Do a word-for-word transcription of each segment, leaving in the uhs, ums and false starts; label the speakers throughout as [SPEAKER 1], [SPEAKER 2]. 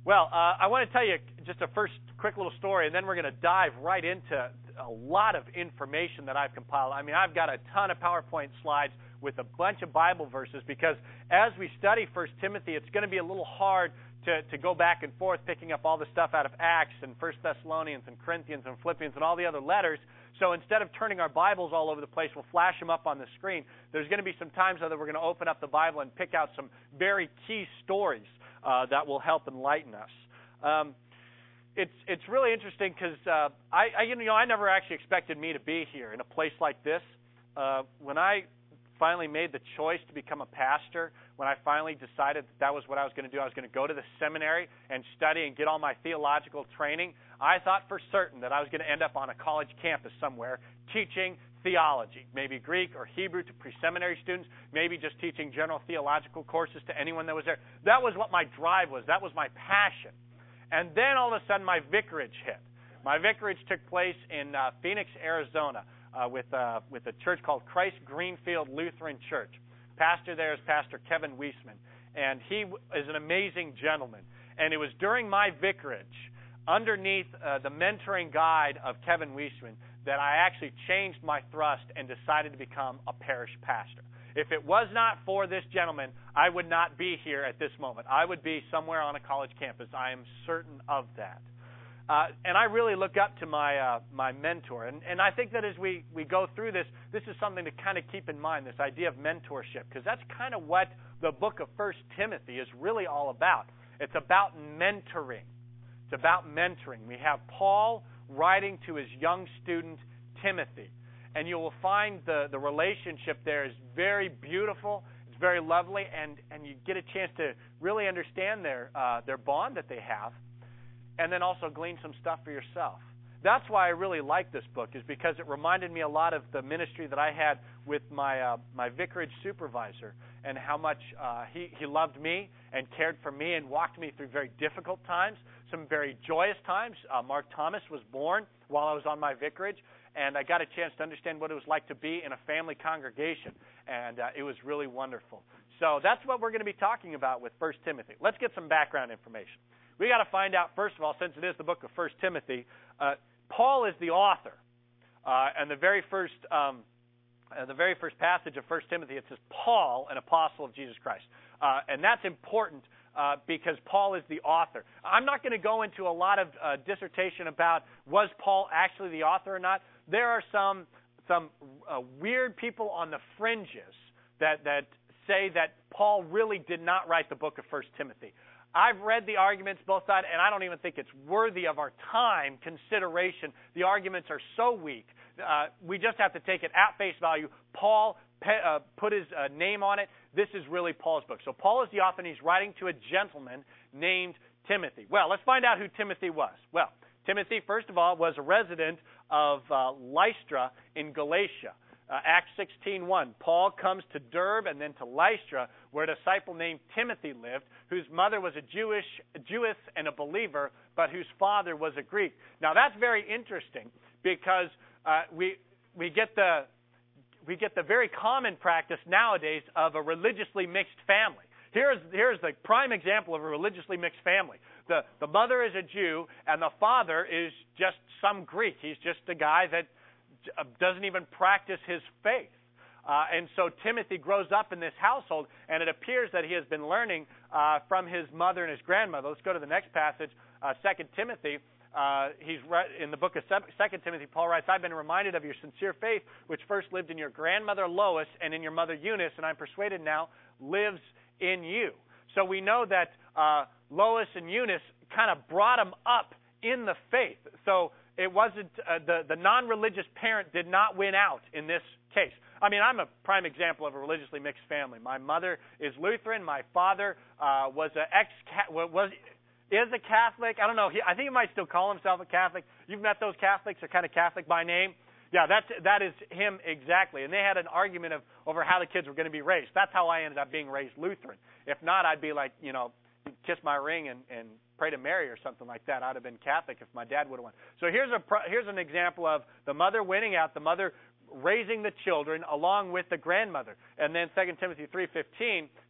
[SPEAKER 1] Well, uh, I want to tell you just a first quick little story, and then we're going to dive right into a lot of information that I've compiled. I mean, I've got a ton of PowerPoint slides with a bunch of Bible verses because as we study First Timothy, it's going to be a little hard to, to go back and forth picking up all the stuff out of Acts and First Thessalonians and Corinthians and Philippians and all the other letters. So instead of turning our Bibles all over the place, we'll flash them up on the screen. There's going to be some times that we're going to open up the Bible and pick out some very key stories Uh, that will help enlighten us. Um, it's it's really interesting because uh, I, I you know I never actually expected me to be here in a place like this. Uh, when I finally made the choice to become a pastor, when I finally decided that that was what I was going to do, I was going to go to the seminary and study and get all my theological training. I thought for certain that I was going to end up on a college campus somewhere teaching theology, maybe Greek or Hebrew to pre-seminary students, maybe just teaching general theological courses to anyone that was there. That was what my drive was. That was my passion. And then all of a sudden my vicarage hit. My vicarage took place in uh, Phoenix, Arizona, uh, with, uh, with a church called Christ Greenfield Lutheran Church. Pastor there is Pastor Kevin Weisman, and he is an amazing gentleman. And it was during my vicarage, underneath uh, the mentoring guide of Kevin Weisman, that I actually changed my thrust and decided to become a parish pastor. If it was not for this gentleman, I would not be here at this moment. I would be somewhere on a college campus. I am certain of that. Uh, and I really look up to my uh, my mentor. And, and I think that as we, we go through this, this is something to kind of keep in mind, this idea of mentorship, because that's kind of what the book of First Timothy is really all about. It's about mentoring. It's about mentoring. We have Paul writing to his young student, Timothy. And you will find the, the relationship there is very beautiful. It's very lovely. And, and you get a chance to really understand their, uh, their bond that they have. And then also glean some stuff for yourself. That's why I really like this book, is because it reminded me a lot of the ministry that I had with my uh, my vicarage supervisor, and how much uh, he, he loved me and cared for me and walked me through very difficult times, some very joyous times. Uh, Mark Thomas was born while I was on my vicarage, and I got a chance to understand what it was like to be in a family congregation, and uh, it was really wonderful. So that's what we're going to be talking about with First Timothy. Let's get some background information. We got to find out, first of all, since it is the book of First Timothy, uh, Paul is the author. Uh, and the very first um, uh, the very first passage of First Timothy, it says, Paul, an apostle of Jesus Christ. Uh, and that's important uh, because Paul is the author. I'm not going to go into a lot of uh, dissertation about was Paul actually the author or not. There are some some uh, weird people on the fringes that, that say that Paul really did not write the book of First Timothy. I've read the arguments both sides, and I don't even think it's worthy of our time consideration. The arguments are so weak. Uh, we just have to take it at face value. Paul pe- uh, put his uh, name on it. This is really Paul's book. So Paul is the author, and he's writing to a gentleman named Timothy. Well, let's find out who Timothy was. Well, Timothy, first of all, was a resident of uh, Lystra in Galatia. Uh, Acts sixteen one, Paul comes to Derbe and then to Lystra, where a disciple named Timothy lived, whose mother was a Jewish, a Jewess and a believer, but whose father was a Greek. Now that's very interesting because uh, we we get the we get the very common practice nowadays of a religiously mixed family. Here's here's the prime example of a religiously mixed family. The the mother is a Jew and the father is just some Greek. He's just a guy that doesn't even practice his faith. Uh, and so Timothy grows up in this household, and it appears that he has been learning uh, from his mother and his grandmother. Let's go to the next passage, uh, Second Timothy. Uh, he's re- in the book of Second Timothy, Paul writes, I've been reminded of your sincere faith, which first lived in your grandmother Lois and in your mother Eunice, and I'm persuaded now lives in you. So we know that uh, Lois and Eunice kind of brought him up in the faith. So it wasn't, uh, the, the non-religious parent did not win out in this case. I mean, I'm a prime example of a religiously mixed family. My mother is Lutheran. My father uh, was a ex was is a Catholic. I don't know. He, I think he might still call himself a Catholic. You've met those Catholics, they're kind of Catholic by name. Yeah, that's, that is him exactly. And they had an argument of over how the kids were going to be raised. That's how I ended up being raised Lutheran. If not, I'd be like, you know, kiss my ring and, and pray to Mary or something like that. I'd have been Catholic if my dad would have won. So here's a here's an example of the mother winning out, the mother raising the children along with the grandmother. And then Second Timothy three fifteen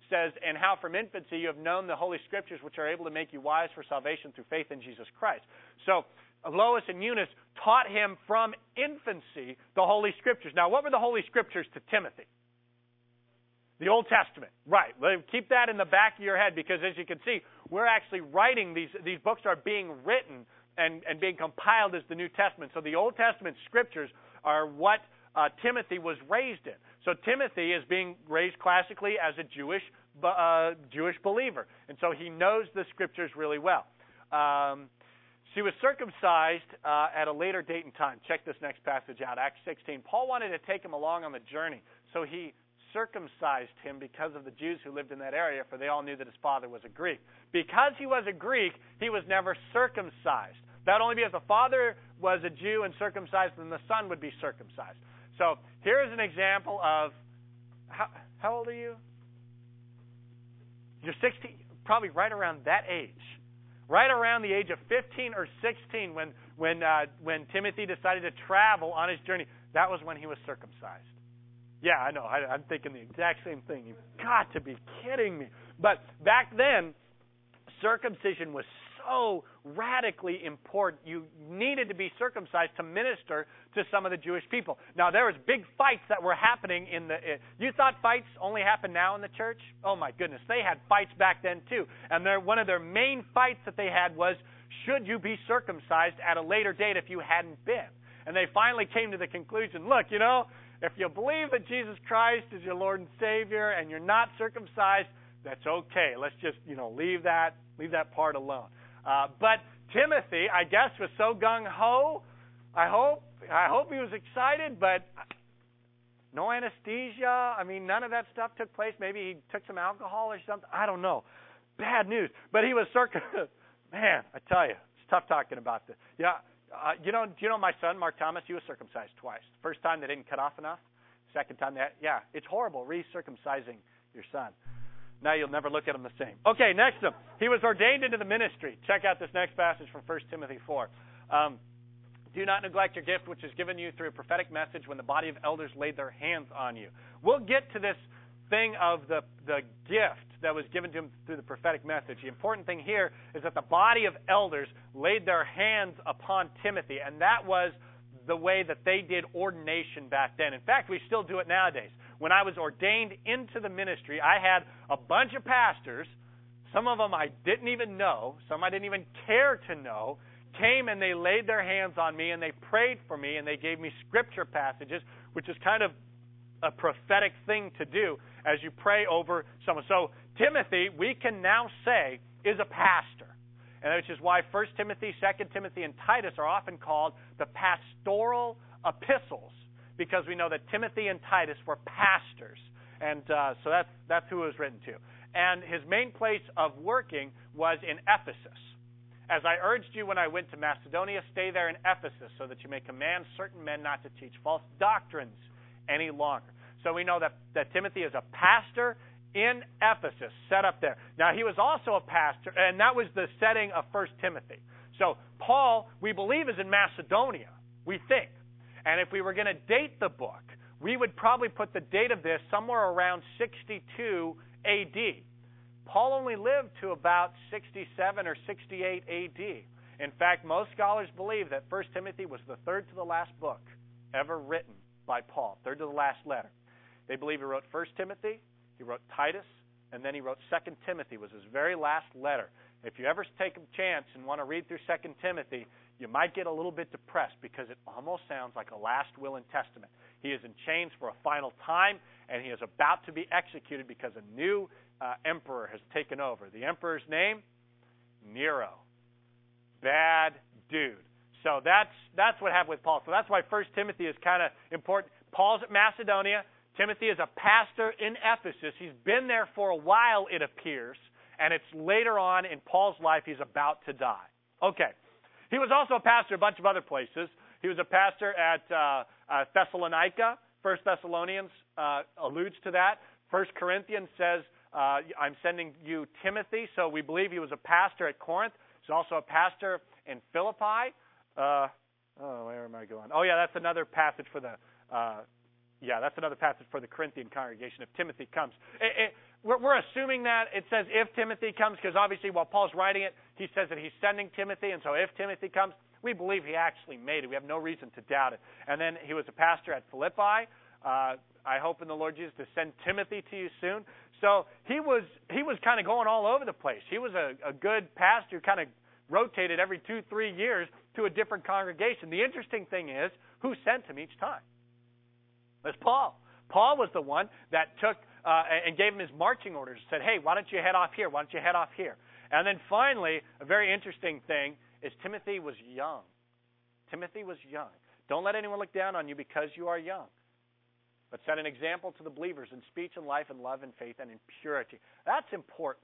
[SPEAKER 1] says, and how from infancy you have known the Holy Scriptures, which are able to make you wise for salvation through faith in Jesus Christ. So Lois and Eunice taught him from infancy the Holy Scriptures. Now, what were the Holy Scriptures to Timothy? The Old Testament. Right. Keep that in the back of your head, because as you can see, we're actually writing these, these books are being written and, and being compiled as the New Testament. So the Old Testament Scriptures are what uh, Timothy was raised in. So Timothy is being raised classically as a Jewish uh, Jewish believer. And so he knows the Scriptures really well. Um, she was circumcised uh, at a later date and time. Check this next passage out, Acts sixteen. Paul wanted to take him along on the journey, so he circumcised him because of the Jews who lived in that area, for they all knew that his father was a Greek. Because he was a Greek, he was never circumcised. That only be if the father was a Jew and circumcised, then the son would be circumcised. So here's an example of, how, how old are you? You're sixteen, probably right around that age. Right around the age of fifteen or sixteen when, when, uh, when Timothy decided to travel on his journey. That was when he was circumcised. Yeah, I know. I, I'm thinking the exact same thing. You've got to be kidding me. But back then, circumcision was so radically important. You needed to be circumcised to minister to some of the Jewish people. Now, there was big fights that were happening in the... Uh, you thought fights only happen now in the church? Oh, my goodness. They had fights back then, too. And one of their main fights that they had was, should you be circumcised at a later date if you hadn't been? And they finally came to the conclusion, look, you know, if you believe that Jesus Christ is your Lord and Savior and you're not circumcised, that's okay. Let's just, you know, leave that, leave that part alone. Uh, but Timothy, I guess, was so gung-ho. I hope, I hope he was excited, but no anesthesia. I mean, none of that stuff took place. Maybe he took some alcohol or something. I don't know. Bad news. But he was circumcised. Man, I tell you, it's tough talking about this. Yeah, uh, you know, do you know my son, Mark Thomas? He was circumcised twice. First time they didn't cut off enough. Second time, they, yeah, it's horrible re-circumcising your son. Now you'll never look at him the same. Okay, next up. He was ordained into the ministry. Check out this next passage from First Timothy four. Um, Do not neglect your gift, which is given you through a prophetic message when the body of elders laid their hands on you. We'll get to this thing of the, the gift that was given to him through the prophetic message. The important thing here is that the body of elders laid their hands upon Timothy, and that was the way that they did ordination back then. In fact, we still do it nowadays. When I was ordained into the ministry, I had a bunch of pastors, some of them I didn't even know, some I didn't even care to know, came and they laid their hands on me and they prayed for me and they gave me scripture passages, which is kind of a prophetic thing to do as you pray over someone. So Timothy, we can now say, is a pastor. And which is why First Timothy, Second Timothy, and Titus are often called the pastoral epistles, because we know that Timothy and Titus were pastors. And uh, so that's, that's who it was written to. And his main place of working was in Ephesus. As I urged you when I went to Macedonia, stay there in Ephesus so that you may command certain men not to teach false doctrines any longer. So we know that, that Timothy is a pastor in Ephesus, set up there. Now, he was also a pastor, and that was the setting of First Timothy. So Paul, we believe, is in Macedonia, we think. And if we were going to date the book, we would probably put the date of this somewhere around sixty-two A D. Paul only lived to about sixty-seven or sixty-eight A D. In fact, most scholars believe that First Timothy was the third to the last book ever written by Paul, third to the last letter. They believe he wrote First Timothy, he wrote Titus, and then he wrote Second Timothy, was his very last letter. If you ever take a chance and want to read through Second Timothy, you might get a little bit depressed because it almost sounds like a last will and testament. He is in chains for a final time, and he is about to be executed because a new uh, emperor has taken over. The emperor's name? Nero. Bad dude. So that's that's what happened with Paul. So that's why First Timothy is kind of important. Paul's at Macedonia. Timothy is a pastor in Ephesus. He's been there for a while, it appears, and it's later on in Paul's life he's about to die. Okay. He was also a pastor a bunch of other places. He was a pastor at uh, uh, Thessalonica. First Thessalonians uh, alludes to that. First Corinthians says, uh, I'm sending you Timothy. So we believe he was a pastor at Corinth. He's also a pastor in Philippi. Uh, oh, where am I going? Oh, yeah, that's another passage for the uh, Yeah, that's another passage for the Corinthian congregation, if Timothy comes. It, it, we're, we're assuming that it says if Timothy comes, because obviously while Paul's writing it, he says that he's sending Timothy, and so if Timothy comes, we believe he actually made it. We have no reason to doubt it. And then he was a pastor at Philippi. Uh, I hope in the Lord Jesus to send Timothy to you soon. So he was he was kind of going all over the place. He was a, a good pastor who kind of rotated every two, three years to a different congregation. The interesting thing is, who sent him each time? It's Paul. Paul was the one that took uh, and gave him his marching orders, said, hey, why don't you head off here? Why don't you head off here? And then finally, a very interesting thing is Timothy was young. Timothy was young. Don't let anyone look down on you because you are young, but set an example to the believers in speech and life and love and faith and in purity. That's important,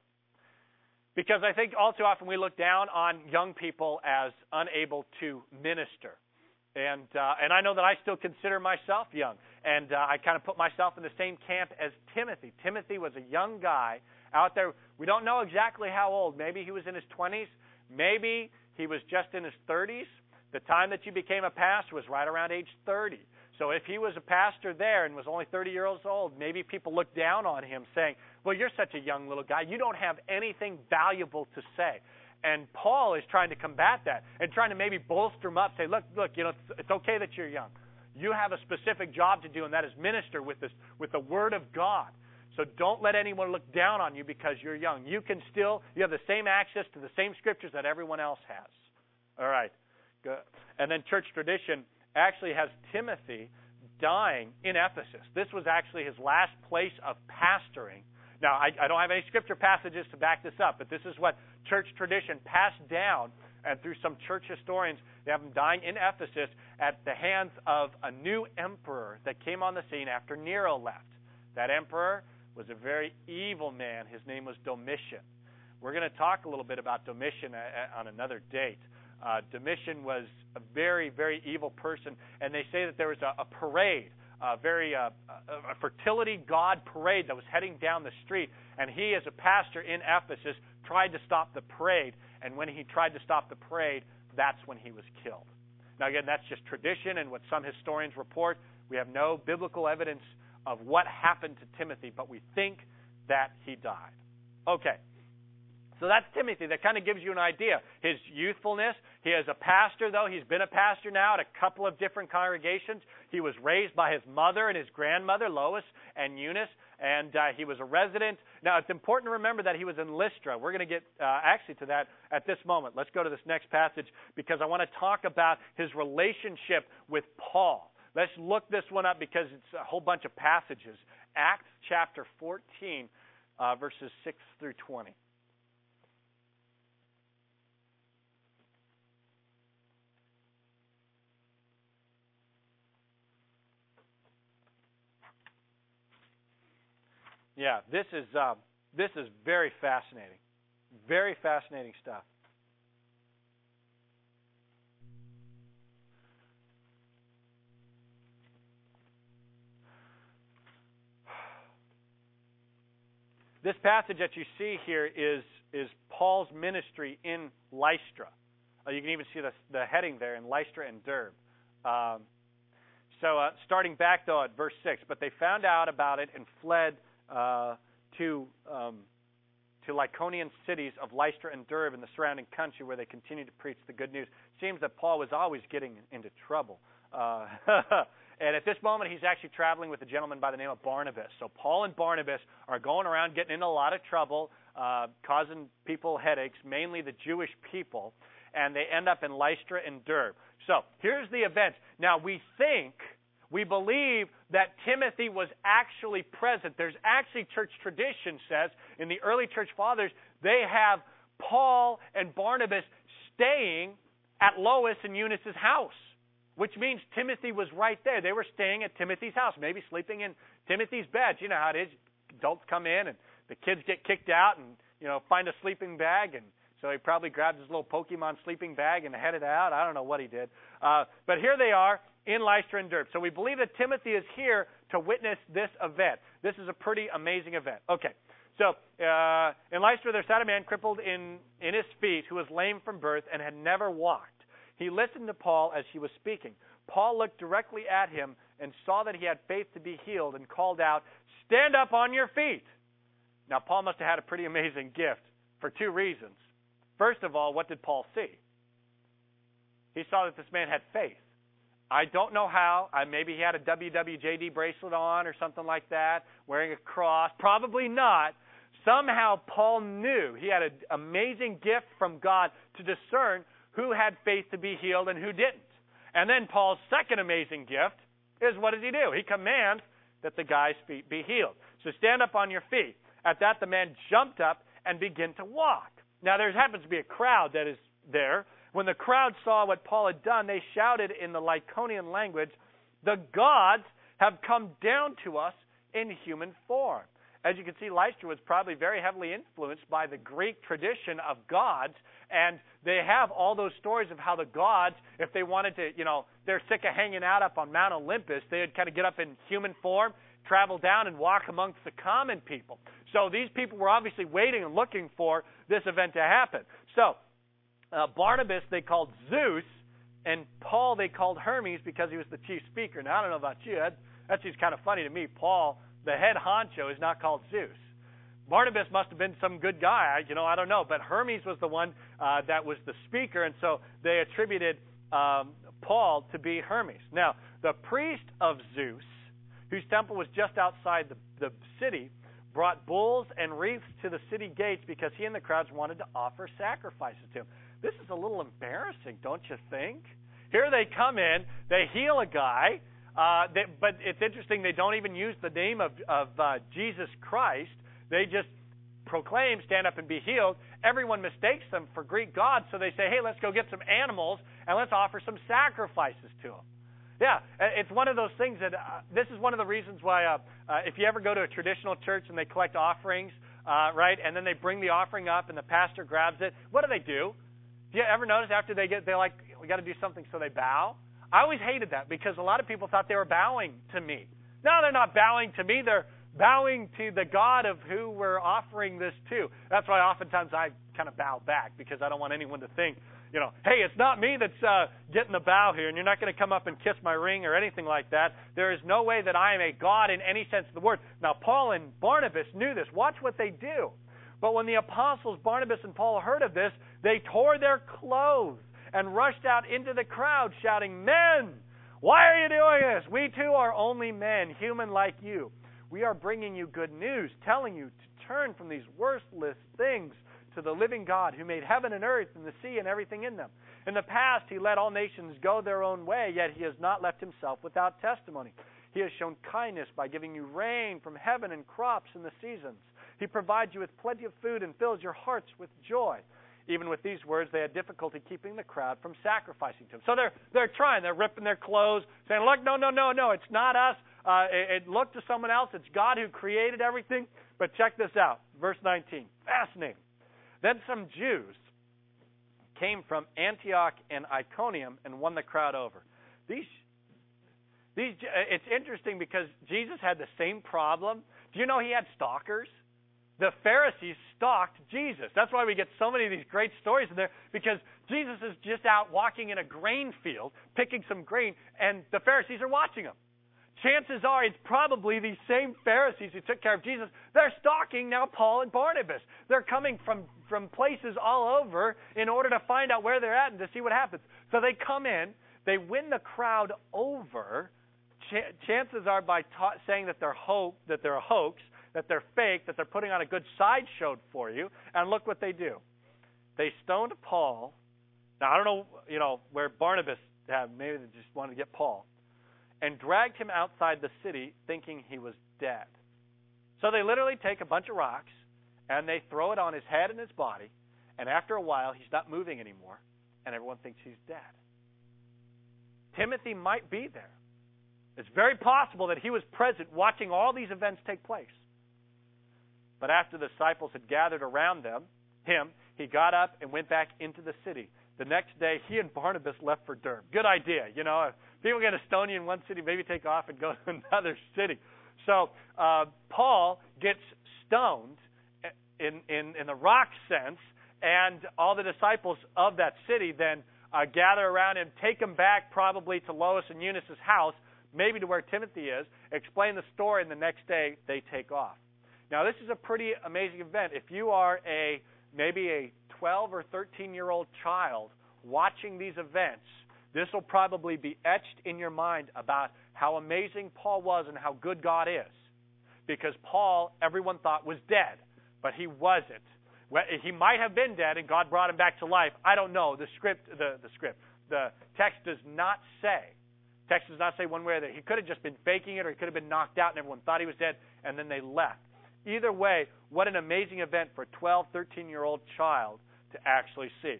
[SPEAKER 1] because I think all too often we look down on young people as unable to minister. And uh, and I know that I still consider myself young, and uh, I kind of put myself in the same camp as Timothy. Timothy was a young guy out there. We don't know exactly how old. Maybe he was in his twenties. Maybe he was just in his thirties. The time that you became a pastor was right around age thirty. So if he was a pastor there and was only thirty years old, maybe people looked down on him saying, well, you're such a young little guy. You don't have anything valuable to say. And Paul is trying to combat that and trying to maybe bolster him up, say, look, look, you know, it's, it's okay that you're young. You have a specific job to do, and that is minister with this, with the Word of God. So don't let anyone look down on you because you're young. You can still, you have the same access to the same scriptures that everyone else has. All right. Good. And then church tradition actually has Timothy dying in Ephesus. This was actually his last place of pastoring. Now, I, I don't have any scripture passages to back this up, but this is what church tradition passed down, and through some church historians, they have him dying in Ephesus at the hands of a new emperor that came on the scene after Nero left. That emperor was a very evil man. His name was Domitian. We're going to talk a little bit about Domitian on another date. Uh, Domitian was a very, very evil person, and they say that there was a, a parade, a very uh, a, a fertility god parade that was heading down the street, and he, as a pastor in Ephesus, tried to stop the parade, and when he tried to stop the parade, that's when he was killed. Now, again, that's just tradition and what some historians report. We have no biblical evidence of what happened to Timothy, but we think that he died. Okay. So that's Timothy. That kind of gives you an idea. His youthfulness. He is a pastor, though. He's been a pastor now at a couple of different congregations. He was raised by his mother and his grandmother, Lois and Eunice, and uh, he was a resident. Now, it's important to remember that he was in Lystra. We're going to get uh, actually to that at this moment. Let's go to this next passage because I want to talk about his relationship with Paul. Let's look this one up because it's a whole bunch of passages. Acts chapter fourteen, uh, verses six through twenty. Yeah, this is uh, this is very fascinating, very fascinating stuff. This passage that you see here is is Paul's ministry in Lystra. Uh, you can even see the the heading there in Lystra and Derbe. Um, so uh, starting back though at verse six, but they found out about it and fled Uh, to um, to Lycaonian cities of Lystra and Derbe and the surrounding country, where they continued to preach the good news. Seems that Paul was always getting into trouble. Uh, and at this moment, he's actually traveling with a gentleman by the name of Barnabas. So Paul and Barnabas are going around getting into a lot of trouble, uh, causing people headaches, mainly the Jewish people, and they end up in Lystra and Derbe. So here's the event. Now, we think... We believe that Timothy was actually present. There's actually church tradition says in the early church fathers, they have Paul and Barnabas staying at Lois and Eunice's house, which means Timothy was right there. They were staying at Timothy's house, maybe sleeping in Timothy's bed. You know how it is. Adults come in and the kids get kicked out and, you know, find a sleeping bag, and so he probably grabbed his little Pokemon sleeping bag and headed out. I don't know what he did. Uh, but here they are in Lystra and Derbe. So we believe that Timothy is here to witness this event. This is a pretty amazing event. Okay, so uh, in Lystra there sat a man crippled in, in his feet who was lame from birth and had never walked. He listened to Paul as he was speaking. Paul looked directly at him and saw that he had faith to be healed and called out, "Stand up on your feet." Now, Paul must have had a pretty amazing gift for two reasons. First of all, what did Paul see? He saw that this man had faith. I don't know how. I, maybe he had a W W J D bracelet on or something like that, wearing a cross. Probably not. Somehow Paul knew he had an amazing gift from God to discern who had faith to be healed and who didn't. And then Paul's second amazing gift is, what does he do? He commands that the guy's feet be healed. So stand up on your feet. At that, the man jumped up and began to walk. Now, there happens to be a crowd that is there. When the crowd saw what Paul had done, they shouted in the Lycaonian language, "The gods have come down to us in human form." As you can see, Lystra was probably very heavily influenced by the Greek tradition of gods, and they have all those stories of how the gods, if they wanted to, you know, they're sick of hanging out up on Mount Olympus, they would kind of get up in human form, travel down and walk amongst the common people. So these people were obviously waiting and looking for this event to happen. So uh, Barnabas they called Zeus, and Paul they called Hermes because he was the chief speaker. Now, I don't know about you. That, that seems kind of funny to me. Paul, the head honcho, is not called Zeus. Barnabas must have been some good guy. I, you know, I don't know. But Hermes was the one uh, that was the speaker, and so they attributed um, Paul to be Hermes. Now, the priest of Zeus, whose temple was just outside the, the city, brought bulls and wreaths to the city gates because he and the crowds wanted to offer sacrifices to him. This is a little embarrassing, don't you think? Here they come in, they heal a guy, uh, they, but it's interesting, they don't even use the name of, of uh, Jesus Christ. They just proclaim, stand up and be healed. Everyone mistakes them for Greek gods, so they say, hey, let's go get some animals and let's offer some sacrifices to them. Yeah, it's one of those things that, uh, this is one of the reasons why uh, uh, if you ever go to a traditional church and they collect offerings, uh, right, and then they bring the offering up and the pastor grabs it, what do they do? Do you ever notice after they get, they're like, we got to do something, so they bow? I always hated that because a lot of people thought they were bowing to me. No, they're not bowing to me. They're bowing to the God of who we're offering this to. That's why oftentimes I kind of bow back because I don't want anyone to think, you know, hey, it's not me that's uh, getting the bow here, and you're not going to come up and kiss my ring or anything like that. There is no way that I am a God in any sense of the word. Now, Paul and Barnabas knew this. Watch what they do. But when the apostles, Barnabas and Paul, heard of this, they tore their clothes and rushed out into the crowd shouting, "Men, why are you doing this? We too are only men, human like you. We are bringing you good news, telling you to turn from these worthless things to the living God who made heaven and earth and the sea and everything in them. In the past, he let all nations go their own way, yet he has not left himself without testimony. He has shown kindness by giving you rain from heaven and crops in the seasons. He provides you with plenty of food and fills your hearts with joy." Even with these words, they had difficulty keeping the crowd from sacrificing to him. So they're they're trying. They're ripping their clothes, saying, look, no, no, no, no, it's not us. Uh, it, it looked to someone else. It's God who created everything. But check this out. Verse nineteen. Fascinating. Then some Jews came from Antioch and Iconium and won the crowd over. These, these, it's interesting because Jesus had the same problem. Do you know he had stalkers? The Pharisees stalked Jesus. That's why we get so many of these great stories in there, because Jesus is just out walking in a grain field, picking some grain, and the Pharisees are watching him. Chances are it's probably these same Pharisees who took care of Jesus. They're stalking now Paul and Barnabas. They're coming from, from places all over in order to find out where they're at and to see what happens. So they come in, they win the crowd over. Ch- chances are by ta- saying that they're, ho- that they're a hoax, that they're fake, that they're putting on a good sideshow for you. And look what they do. They stoned Paul. Now, I don't know, you know, where Barnabas had. Maybe they just wanted to get Paul. And dragged him outside the city thinking he was dead. So they literally take a bunch of rocks and they throw it on his head and his body. And after a while, he's not moving anymore. And everyone thinks he's dead. Timothy might be there. It's very possible that he was present watching all these events take place. But after the disciples had gathered around them, him, he got up and went back into the city. The next day, he and Barnabas left for Derbe. Good idea. You know, if people get a stone you in one city, maybe take off and go to another city. So uh, Paul gets stoned in, in, in the rock sense, and all the disciples of that city then uh, gather around him, take him back probably to Lois and Eunice's house, maybe to where Timothy is, explain the story, and the next day they take off. Now, this is a pretty amazing event. If you are a maybe a twelve or thirteen-year-old child watching these events, this will probably be etched in your mind about how amazing Paul was and how good God is. Because Paul, everyone thought, was dead, but he wasn't. Well, he might have been dead and God brought him back to life. I don't know. The script, the, the script, the text does not say. Text does not say one way or the other. He could have just been faking it, or he could have been knocked out and everyone thought he was dead, and then they left. Either way, what an amazing event for a twelve, thirteen-year-old child to actually see.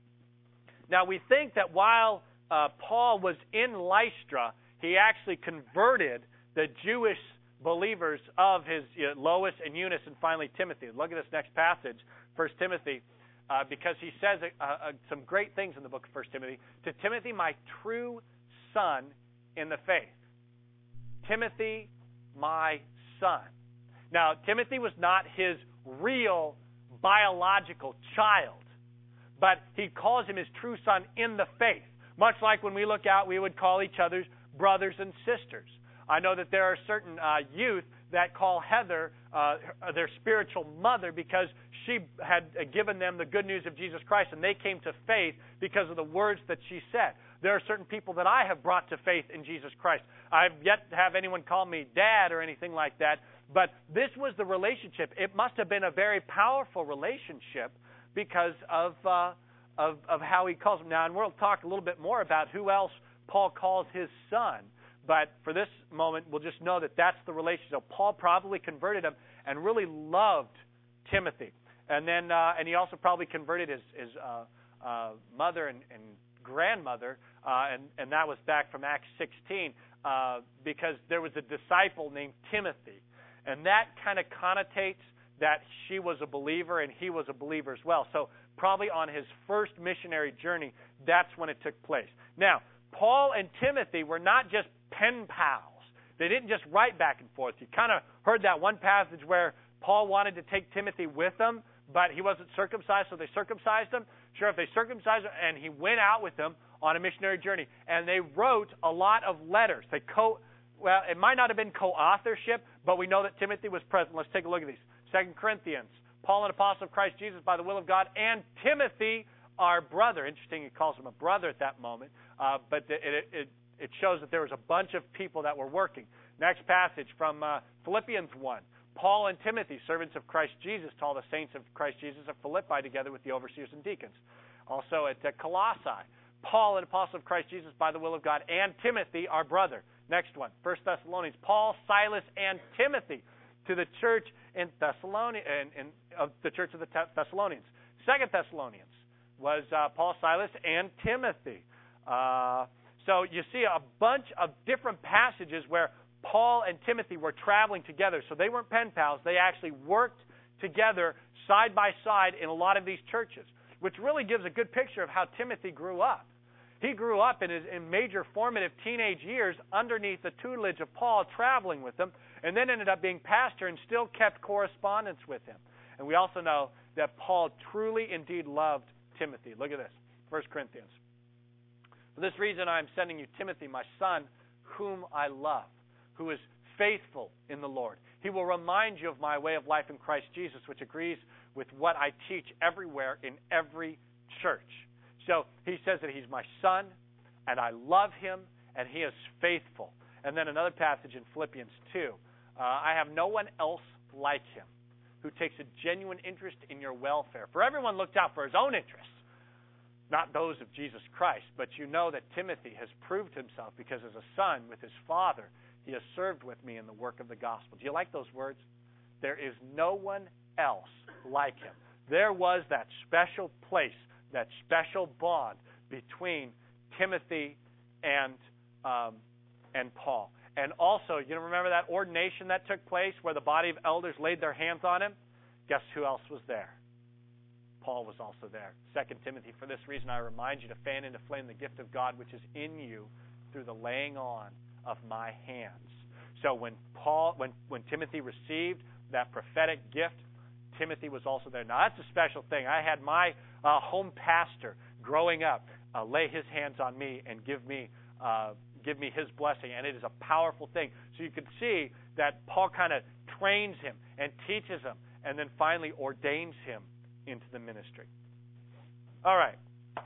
[SPEAKER 1] Now, we think that while uh, Paul was in Lystra, he actually converted the Jewish believers of his you know, Lois and Eunice, and finally Timothy. Look at this next passage, First Timothy, uh, because he says uh, uh, some great things in the book of First Timothy. To Timothy, my true son in the faith. Timothy, my son. Now, Timothy was not his real biological child, but he calls him his true son in the faith. Much like when we look out, we would call each other's brothers and sisters. I know that there are certain uh, youth that call Heather uh, their spiritual mother because she had given them the good news of Jesus Christ, and they came to faith because of the words that she said. There are certain people that I have brought to faith in Jesus Christ. I've yet to have anyone call me dad or anything like that, but this was the relationship. It must have been a very powerful relationship because of, uh, of, of how he calls him. Now, and we'll talk a little bit more about who else Paul calls his son. But for this moment, we'll just know that that's the relationship. So Paul probably converted him and really loved Timothy. And then, uh, and he also probably converted his, his uh, uh, mother and, and grandmother, uh, and, and that was back from Acts sixteen, uh, because there was a disciple named Timothy. And that kind of connotates that she was a believer and he was a believer as well. So probably on his first missionary journey, that's when it took place. Now, Paul and Timothy were not just pen pals. They didn't just write back and forth. You kind of heard that one passage where Paul wanted to take Timothy with him, but he wasn't circumcised, so they circumcised him. Sure, if they circumcised him, and he went out with them on a missionary journey, and they wrote a lot of letters. They co, well, it might not have been co-authorship, but we know that Timothy was present. Let's take a look at these. Second Corinthians, Paul, an apostle of Christ Jesus by the will of God, and Timothy, our brother. Interesting, he calls him a brother at that moment, uh, but it, it, it It shows that there was a bunch of people that were working. Next passage from uh, Philippians one. Paul and Timothy, servants of Christ Jesus, to all the saints of Christ Jesus of Philippi, together with the overseers and deacons. Also at uh, Colossae. Paul, an apostle of Christ Jesus by the will of God, and Timothy, our brother. Next one, First Thessalonians. Paul, Silas, and Timothy to the church in Thessalonians, in, in, of the church of the Thessalonians. Second Thessalonians was uh, Paul, Silas, and Timothy. Uh, So you see a bunch of different passages where Paul and Timothy were traveling together. So they weren't pen pals. They actually worked together side by side in a lot of these churches, which really gives a good picture of how Timothy grew up. He grew up in his in major formative teenage years underneath the tutelage of Paul, traveling with him, and then ended up being pastor and still kept correspondence with him. And we also know that Paul truly indeed loved Timothy. Look at this, First Corinthians. For this reason I am sending you Timothy, my son, whom I love, who is faithful in the Lord. He will remind you of my way of life in Christ Jesus, which agrees with what I teach everywhere in every church. So he says that he's my son, and I love him, and he is faithful. And then another passage in Philippians two. Uh, I have no one else like him who takes a genuine interest in your welfare. For everyone looked out for his own interests, not those of Jesus Christ, but you know that Timothy has proved himself because as a son with his father, he has served with me in the work of the gospel. Do you like those words? There is no one else like him. There was that special place, that special bond between Timothy and um, and Paul. And also, you remember that ordination that took place where the body of elders laid their hands on him? Guess who else was there? Paul was also there. Second Timothy, for this reason I remind you to fan into flame the gift of God which is in you through the laying on of my hands. So when Paul, when, when Timothy received that prophetic gift, Timothy was also there. Now that's a special thing. I had my uh, home pastor growing up uh, lay his hands on me and give me uh, give me his blessing. And it is a powerful thing. So you can see that Paul kind of trains him and teaches him and then finally ordains him into the ministry. All right.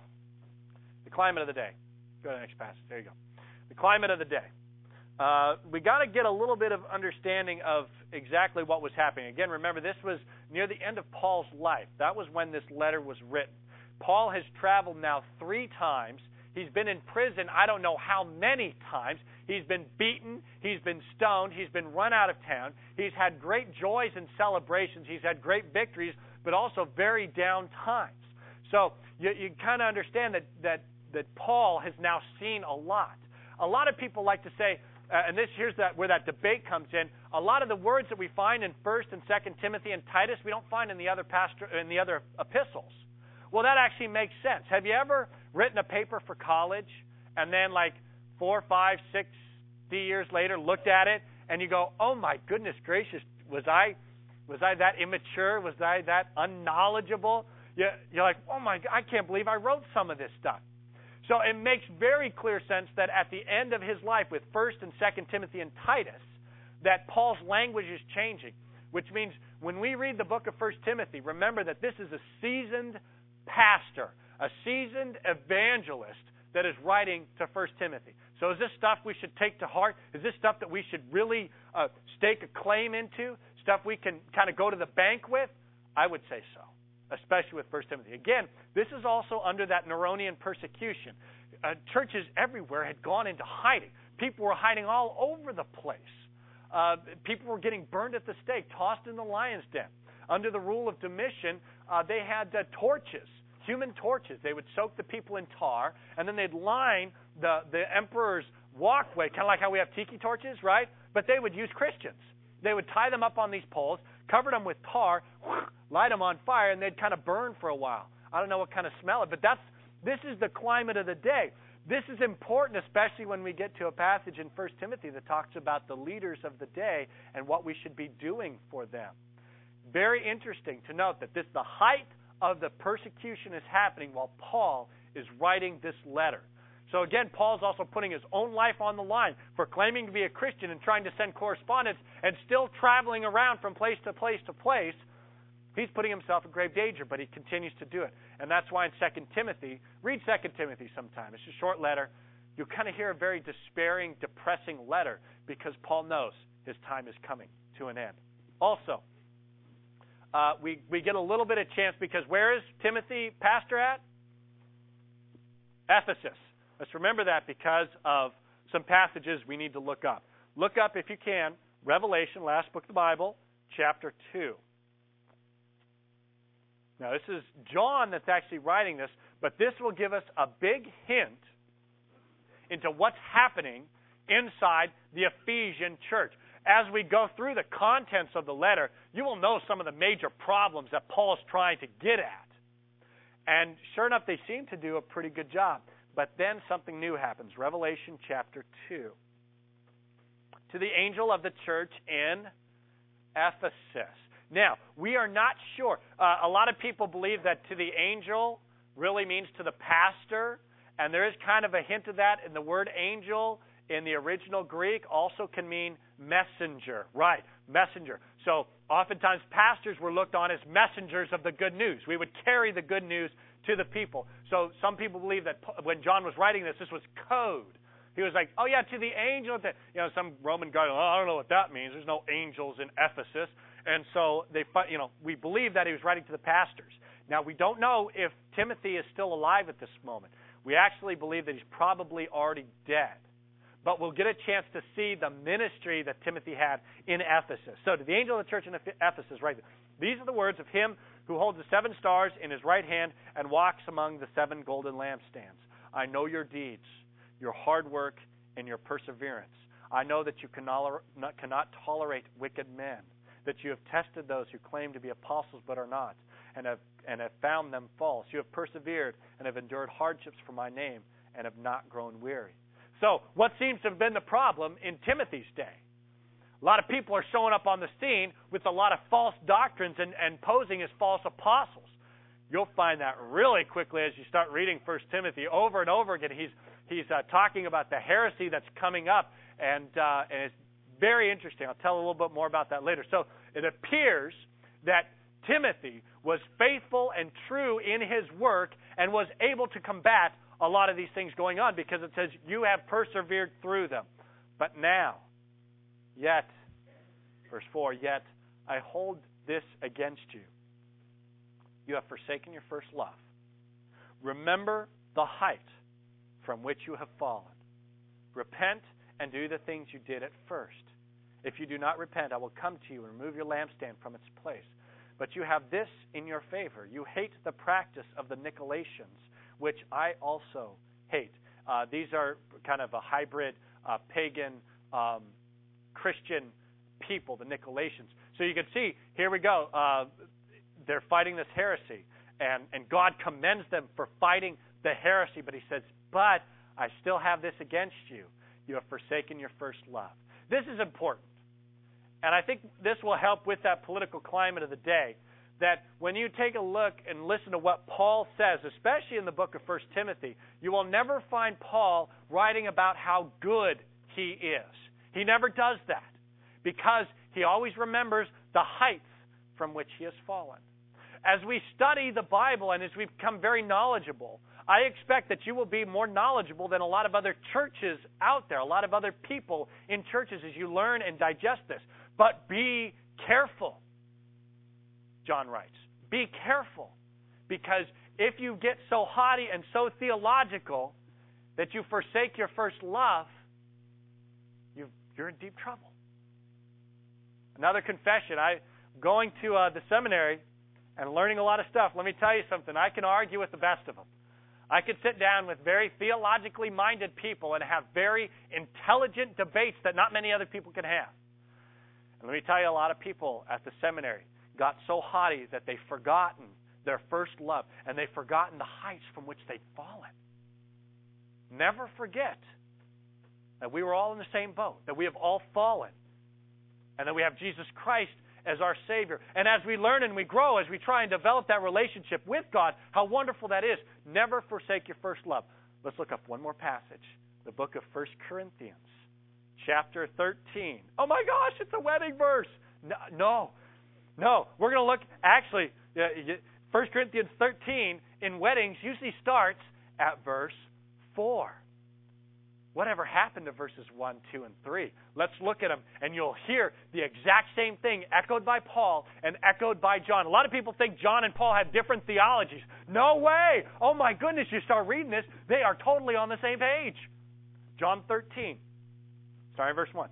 [SPEAKER 1] The climate of the day. Go to the next passage. There you go. The climate of the day. Uh, we got to get a little bit of understanding of exactly what was happening. Again, remember, this was near the end of Paul's life. That was when this letter was written. Paul has traveled now three times. He's been in prison I don't know how many times. He's been beaten. He's been stoned. He's been run out of town. He's had great joys and celebrations. He's had great victories, but also very down times. So you, you kind of understand that, that, that Paul has now seen a lot. A lot of people like to say, uh, and this here's that where that debate comes in. A lot of the words that we find in First and Second Timothy and Titus, we don't find in the other pastor in the other epistles. Well, that actually makes sense. Have you ever written a paper for college and then like four, five, six years later looked at it and you go, "Oh my goodness gracious, was I was I that immature? Was I that unknowledgeable?" You're like, "Oh my God, I can't believe I wrote some of this stuff." So it makes very clear sense that at the end of his life with First and Second Timothy and Titus, that Paul's language is changing, which means when we read the book of First Timothy, remember that this is a seasoned pastor, a seasoned evangelist that is writing to First Timothy. So is this stuff we should take to heart? Is this stuff that we should really uh, stake a claim into? Stuff we can kind of go to the bank with? I would say so, especially with First Timothy. Again, this is also under that Neronian persecution. Uh, churches everywhere had gone into hiding. People were hiding all over the place. Uh, people were getting burned at the stake, tossed in the lion's den. Under the rule of Domitian, uh, they had uh, torches, human torches. They would soak the people in tar, and then they'd line the, the emperor's walkway, kind of like how we have tiki torches, right? But they would use Christians. They would tie them up on these poles, cover them with tar, light them on fire, and they'd kind of burn for a while. I don't know what kind of smell it, but that's this is the climate of the day. This is important, especially when we get to a passage in First Timothy that talks about the leaders of the day and what we should be doing for them. Very interesting to note that this the height of the persecution is happening while Paul is writing this letter. So again, Paul's also putting his own life on the line for claiming to be a Christian and trying to send correspondence and still traveling around from place to place to place. He's putting himself in grave danger, but he continues to do it. And that's why in Second Timothy, read Second Timothy sometime. It's a short letter. You'll kind of hear a very despairing, depressing letter because Paul knows his time is coming to an end. Also, uh, we, we get a little bit of chance because where is Timothy pastor at? Ephesus. Let's remember that because of some passages we need to look up. Look up, if you can, Revelation, last book of the Bible, chapter two. Now, this is John that's actually writing this, but this will give us a big hint into what's happening inside the Ephesian church. As we go through the contents of the letter, you will know some of the major problems that Paul is trying to get at. And sure enough, they seem to do a pretty good job. But then something new happens. Revelation chapter two. To the angel of the church in Ephesus. Now, we are not sure. Uh, a lot of people believe that to the angel really means to the pastor. And there is kind of a hint of that in the word angel in the original Greek also can mean messenger. Right, messenger. So oftentimes pastors were looked on as messengers of the good news. We would carry the good news to the people. So some people believe that when John was writing this, this was code. He was like, oh yeah, to the angel. You know, some Roman guy, oh, I don't know what that means. There's no angels in Ephesus. And so they, you know, we believe that he was writing to the pastors. Now, we don't know if Timothy is still alive at this moment. We actually believe that he's probably already dead. But we'll get a chance to see the ministry that Timothy had in Ephesus. So to the angel of the church in Ephesus, right, these are the words of him who holds the seven stars in his right hand and walks among the seven golden lampstands. I know your deeds, your hard work, and your perseverance. I know that you cannot, cannot tolerate wicked men, that you have tested those who claim to be apostles but are not, and have, and have found them false. You have persevered and have endured hardships for my name and have not grown weary. So, what seems to have been the problem in Timothy's day? A lot of people are showing up on the scene with a lot of false doctrines and, and posing as false apostles. You'll find that really quickly as you start reading First Timothy over and over again. He's he's uh, talking about the heresy that's coming up, and uh, and it's very interesting. I'll tell a little bit more about that later. So it appears that Timothy was faithful and true in his work and was able to combat a lot of these things going on, because it says, you have persevered through them. But now, yet, verse four, yet I hold this against you. You have forsaken your first love. Remember the height from which you have fallen. Repent and do the things you did at first. If you do not repent, I will come to you and remove your lampstand from its place. But you have this in your favor. You hate the practice of the Nicolaitans, which I also hate. Uh, these are kind of a hybrid uh, pagan um, Christian people, the Nicolaitans. So you can see, here we go. Uh, they're fighting this heresy, and, and God commends them for fighting the heresy, but he says, but I still have this against you. You have forsaken your first love. This is important. And I think this will help with that political climate of the day, that when you take a look and listen to what Paul says, especially in the book of First Timothy, you will never find Paul writing about how good he is. He never does that, because he always remembers the heights from which he has fallen. As we study the Bible and as we become very knowledgeable, I expect that you will be more knowledgeable than a lot of other churches out there, a lot of other people in churches, as you learn and digest this. But be careful, John writes. Be careful, because if you get so haughty and so theological that you forsake your first love, you've, you're in deep trouble. Another confession. I'm going to uh, the seminary and learning a lot of stuff. Let me tell you something. I can argue with the best of them. I could sit down with very theologically minded people and have very intelligent debates that not many other people can have. And let me tell you, a lot of people at the seminary got so haughty that they've forgotten their first love, and they've forgotten the heights from which they've fallen. Never forget that we were all in the same boat, that we have all fallen, and that we have Jesus Christ as our Savior. And as we learn and we grow, as we try and develop that relationship with God, how wonderful that is. Never forsake your first love. Let's look up one more passage. The book of First Corinthians, chapter thirteen. Oh my gosh, it's a wedding verse. No, no. no. We're going to look, actually, First Corinthians thirteen in weddings usually starts at verse four. Whatever happened to verses one, two, and three? Let's look at them, and you'll hear the exact same thing echoed by Paul and echoed by John. A lot of people think John and Paul have different theologies. No way! Oh my goodness, you start reading this, they are totally on the same page. John thirteen, starting verse one.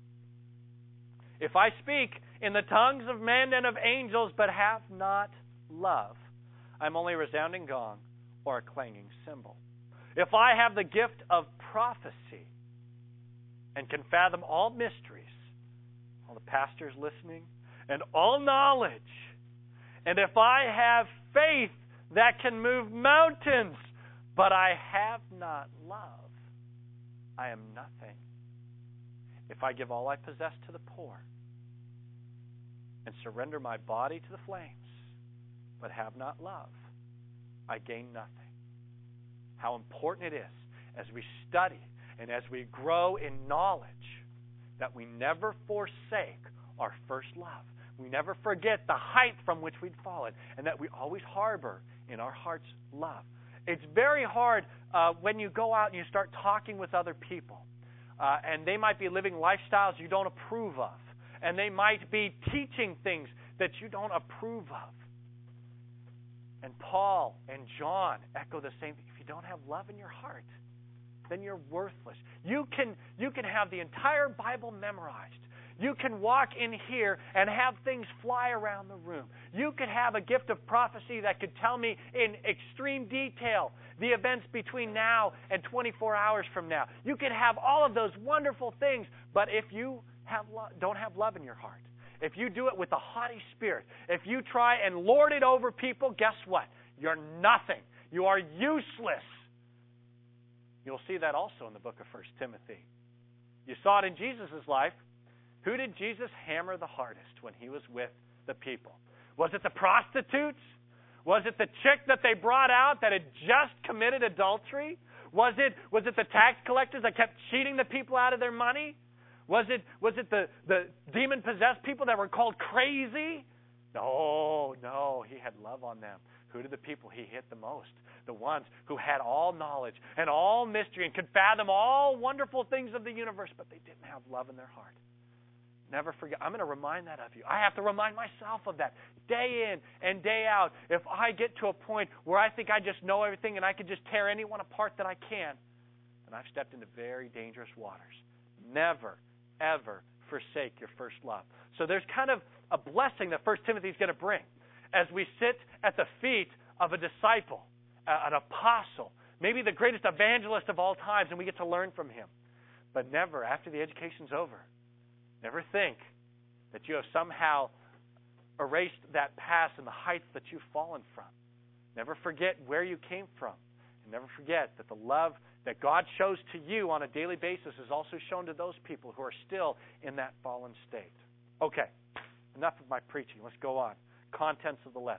[SPEAKER 1] If I speak in the tongues of men and of angels, but have not love, I'm only a resounding gong or a clanging cymbal. If I have the gift of prophecy and can fathom all mysteries, all the pastors listening, and all knowledge, and if I have faith that can move mountains, but I have not love, I am nothing. If I give all I possess to the poor and surrender my body to the flames, but have not love, I gain nothing. How important it is as we study and as we grow in knowledge that we never forsake our first love. We never forget the height from which we'd fallen, and that we always harbor in our hearts love. It's very hard uh, when you go out and you start talking with other people, uh, and they might be living lifestyles you don't approve of, and they might be teaching things that you don't approve of. And Paul and John echo the same thing. If you don't have love in your heart, then you're worthless. You can, you can have the entire Bible memorized. You can walk in here and have things fly around the room. You could have a gift of prophecy that could tell me in extreme detail the events between now and twenty-four hours from now. You could have all of those wonderful things, but if you have lo- don't have love in your heart, if you do it with a haughty spirit, if you try and lord it over people, guess what? You're nothing. You are useless. You'll see that also in the book of First Timothy. You saw it in Jesus' life. Who did Jesus hammer the hardest when he was with the people? Was it the prostitutes? Was it the chick that they brought out that had just committed adultery? Was it was it the tax collectors that kept cheating the people out of their money? Was it was it the, the demon-possessed people that were called crazy? No, no, he had love on them. Who did the people he hit the most? The ones who had all knowledge and all mystery and could fathom all wonderful things of the universe, but they didn't have love in their heart. Never forget. I'm going to remind that of you. I have to remind myself of that day in and day out. If I get to a point where I think I just know everything and I can just tear anyone apart that I can, then I've stepped into very dangerous waters. Never, ever forsake your first love. So there's kind of a blessing that First Timothy is going to bring as we sit at the feet of a disciple, an apostle, maybe the greatest evangelist of all times, and we get to learn from him. But never, after the education's over, never think that you have somehow erased that past and the heights that you've fallen from. Never forget where you came from. And never forget that the love that God shows to you on a daily basis is also shown to those people who are still in that fallen state. Okay, enough of my preaching. Let's go on. Contents of the letter.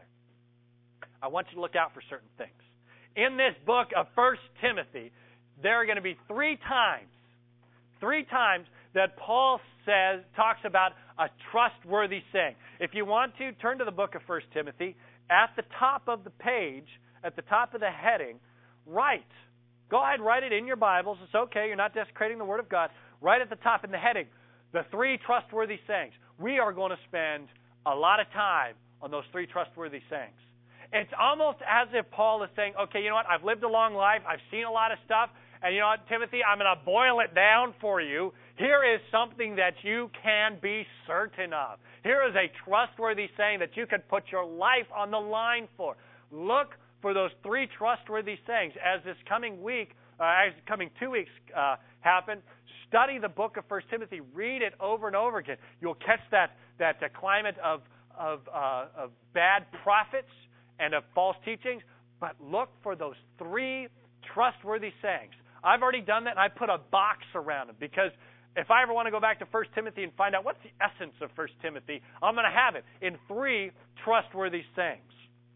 [SPEAKER 1] I want you to look out for certain things. In this book of First Timothy, there are going to be three times, three times that Paul says, talks about a trustworthy saying. If you want to, turn to the book of First Timothy. At the top of the page, at the top of the heading, write. Go ahead, write it in your Bibles. It's okay. You're not desecrating the Word of God. Right at the top in the heading, the three trustworthy sayings. We are going to spend a lot of time on those three trustworthy sayings. It's almost as if Paul is saying, okay, you know what? I've lived a long life. I've seen a lot of stuff. And you know what, Timothy, I'm going to boil it down for you. Here is something that you can be certain of. Here is a trustworthy saying that you can put your life on the line for. Look for those three trustworthy sayings. As this coming week, uh, as coming two weeks uh, happen, study the book of First Timothy. Read it over and over again. You'll catch that that uh, climate of of, uh, of bad prophets and of false teachings. But look for those three trustworthy sayings. I've already done that, and I put a box around them because if I ever want to go back to First Timothy and find out what's the essence of First Timothy, I'm going to have it in three trustworthy sayings.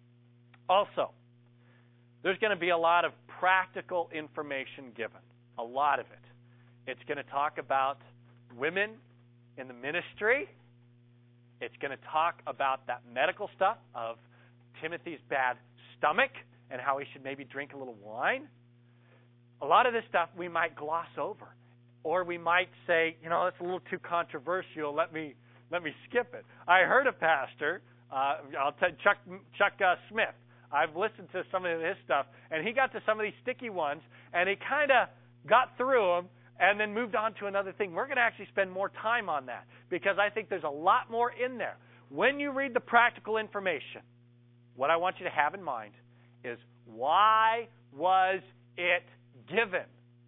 [SPEAKER 1] Also, there's going to be a lot of practical information given, a lot of it. It's going to talk about women in the ministry. It's going to talk about that medical stuff of Timothy's bad stomach and how he should maybe drink a little wine. A lot of this stuff we might gloss over, or we might say, you know, it's a little too controversial. Let me let me skip it. I heard a pastor, uh, I'll tell you, Chuck Chuck uh, Smith. I've listened to some of his stuff, and he got to some of these sticky ones, and he kind of got through them, and then moved on to another thing. We're going to actually spend more time on that because I think there's a lot more in there. When you read the practical information, what I want you to have in mind is why was it given?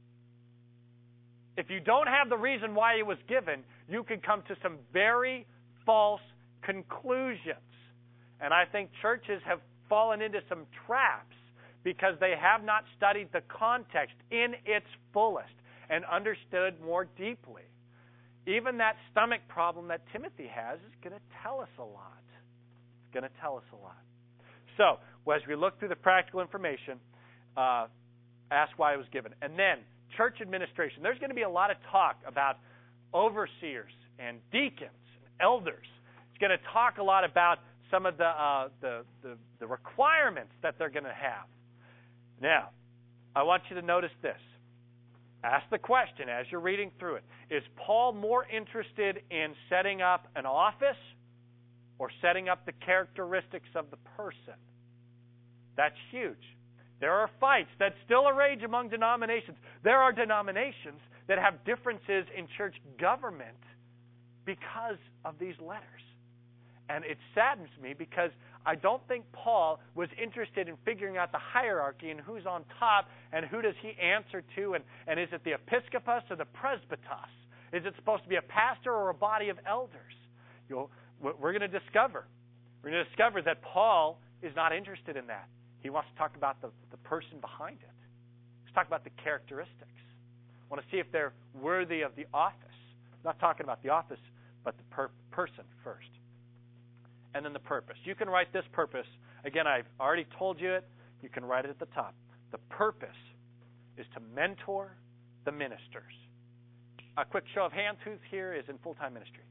[SPEAKER 1] If you don't have the reason why it was given, you can come to some very false conclusions. And I think churches have fallen into some traps because they have not studied the context in its fullest and understood more deeply. Even that stomach problem that Timothy has is going to tell us a lot. It's going to tell us a lot. So, as we look through the practical information, uh, ask why it was given. And then, church administration. There's going to be a lot of talk about overseers and deacons and elders. It's going to talk a lot about some of the, uh, the, the, the requirements that they're going to have. Now, I want you to notice this. Ask the question as you're reading through it. Is Paul more interested in setting up an office or setting up the characteristics of the person? That's huge. There are fights that still rage among denominations. There are denominations that have differences in church government because of these letters. And it saddens me because I don't think Paul was interested in figuring out the hierarchy and who's on top and who does he answer to, and, and is it the episcopus or the presbytos? Is it supposed to be a pastor or a body of elders? You'll, we're going to discover. We're going to discover that Paul is not interested in that. He wants to talk about the, the person behind it. Let's talk about the characteristics. I want to see if they're worthy of the office. I'm not talking about the office, but the per- person first. And then the purpose. You can write this purpose Again, I've already told you it. You can write it at the top. The purpose is to mentor the ministers. A quick show of hands. Who's here is in full-time ministry?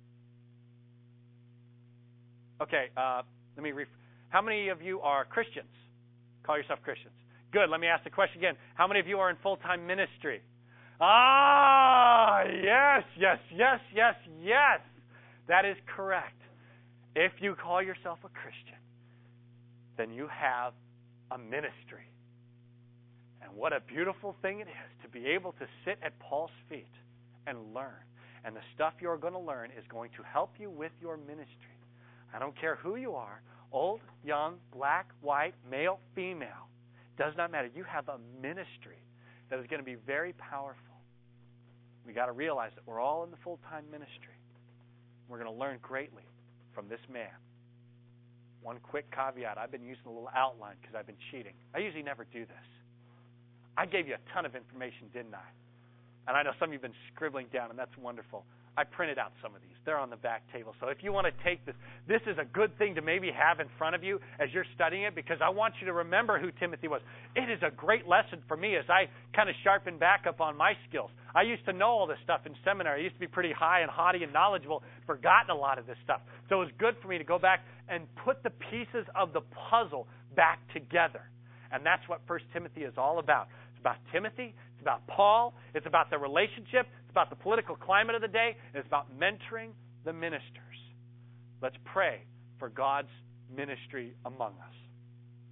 [SPEAKER 1] Okay, uh, let me ref- How many of you are Christians? Call yourself Christians. Good. Let me ask the question again. How many of you are in full-time ministry? Ah, yes, yes, yes, yes, yes. That is correct. If you call yourself a Christian, then you have a ministry. And what a beautiful thing it is to be able to sit at Paul's feet and learn. And the stuff you're going to learn is going to help you with your ministry. I don't care who you are, old, young, black, white, male, female. Does not matter. You have a ministry that is going to be very powerful. We got to realize that we're all in the full-time ministry. We're going to learn greatly from this man. One quick caveat. I've been using a little outline because I've been cheating. I usually never do this. I gave you a ton of information, didn't I? And I know some of you have been scribbling down, and that's wonderful. I printed out some of these. They're on the back table. So if you want to take this, this is a good thing to maybe have in front of you as you're studying it, because I want you to remember who Timothy was. It is a great lesson for me as I kind of sharpen back up on my skills. I used to know all this stuff in seminary. I used to be pretty high and haughty and knowledgeable, forgotten a lot of this stuff. So it was good for me to go back and put the pieces of the puzzle back together. And that's what First Timothy is all about. It's about Timothy. It's about Paul. It's about the relationship. It's about the political climate of the day. And it's about mentoring the ministers. Let's pray for God's ministry among us.